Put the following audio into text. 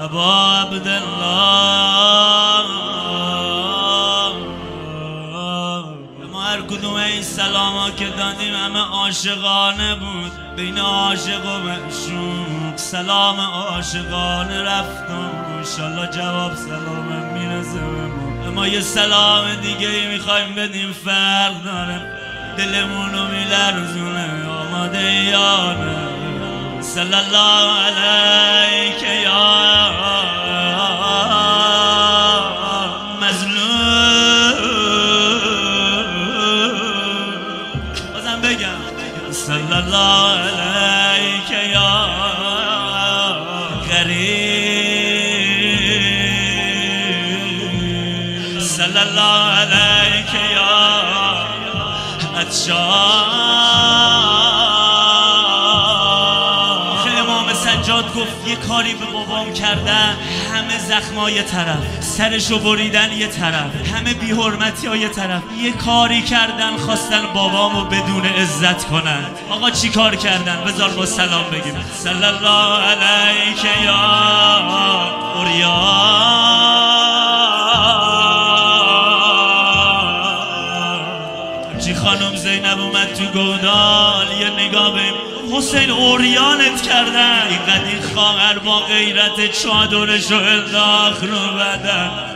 ابا عبدالله ما هر کدوم این سلاما که دادیم همه عاشقانه بود، بین عاشق و معشوق سلام عاشقانه رفتم. انشالله جواب سلامم میرسه به ما یه سلام دیگه ای میخوایم بدیم، فرق داره دلمونو میلرزونه. آماده یا نه؟ صلی الله علیک یا مظلوم. بازم بگم صلی الله علیک یا غریب، صلی الله علیک یا امام سجاد گفت یه کاری به بابام کردن، همه زخما یه طرف، سرشو بریدن یه طرف، همه بی‌حرمتی ها یه طرف. یه کاری کردن خواستن بابامو بدون عزت کنن. آقا چی کار کردن؟ بذار با سلام بگیم صلی الله علیک یا اوریان. خانم زینب اومد تو گودال، یه نگاه به حسین اوریانت کردن. اینقدر این خواهر با غیرت چادرشو انداخت رو بدن.